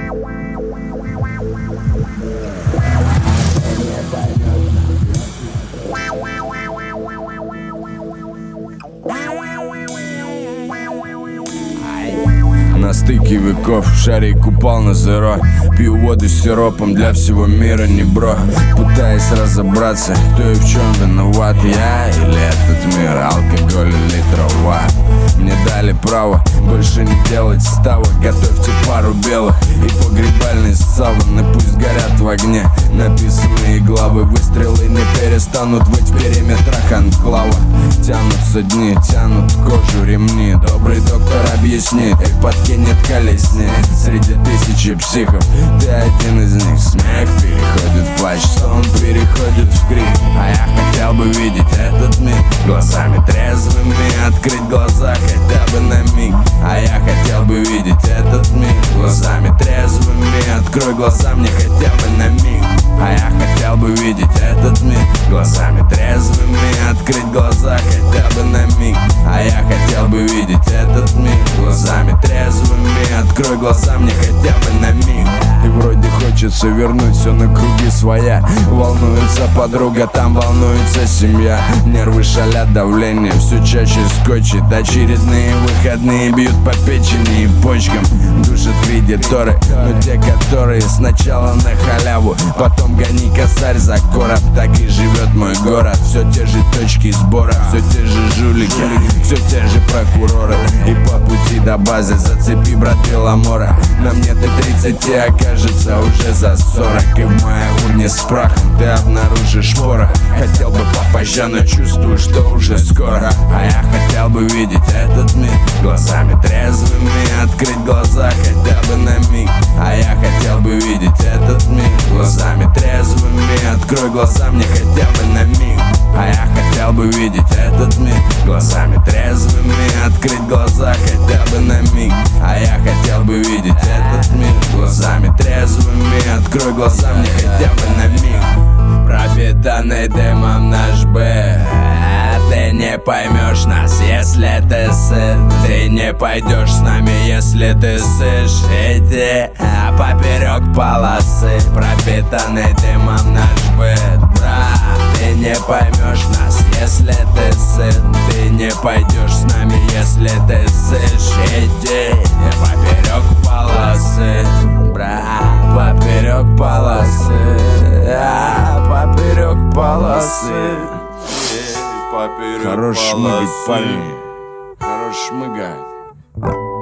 На стыке веков шарик упал на зеро. Пью воду с сиропом, для всего мира не бро. Пытаясь разобраться, кто и в чем виноват, я или этот мир, алкоголь или трава. Мне дали право больше не делать ставок. Готовьте пару белых и погребальные саваны. Пусть горят в огне написанные главы. Выстрелы не перестанут выть в периметрах анклава. Тянутся дни, тянут кожу ремни. Добрый доктор объяснит, как подкинет колесни. Среди тысячи психов ты один из них. Смех переходит в плач, сон переходит в крик. А я хотел бы видеть этот мир глазами трезвыми, открыть глаза хотя бы на миг. А я хотел бы видеть этот мир глазами трезвыми. Открой глаза мне хотя бы на миг. А я хотел бы видеть этот мир глазами трезвыми. Открыть глаза хотя бы на миг. А я хотел бы видеть этот мир глазами трезвыми. Открой глаза мне хотя бы на миг. И вроде хочется вернуть все на круги своя. Волнуется подруга, там волнуется семья. Нервы шалят, давление все чаще скочит. Очередные выходные бьют по печени и почкам. Душат кредиторы, но те, которые сначала на халяву, потом гони косарь за короб. Так и живет мой город. Все те же точки сбора, все те же жулики, все те же прокуроры. И по пути до базы зацепи, брат, Беломора. На мне ты 30, окажется уже за 40. И в моей урне с прахом ты обнаружишь порох. Хотел бы попозже, но чувствую, что уже скоро. А я хотел бы видеть этот мир глазами трезвыми. Открыть глаза хотя бы на миг. А я хотел бы видеть этот мир глазами трезвыми. Открой глаза мне хотя бы на миг. А я хотел бы видеть этот мир глазами трезвыми. Открыть глаза хотя бы на миг. А я хотел бы видеть этот мир глазами трезвыми. Открой глаза мне хотя бы на миг. Пропитанный дымом наш быт. Ты не поймешь нас, если ты сыт. Ты не пойдешь с нами, если ты сышь. Иди поперек полосы. Пропитанный дымом наш быт, брат. Ты не поймешь нас, если ты сыт. Ты не пойдешь с нами, если ты сышь. Иди поперек полосы, брат. Поперек полосы, поперек полосы. Хорош шмыгать, парни. Хорош шмыгать.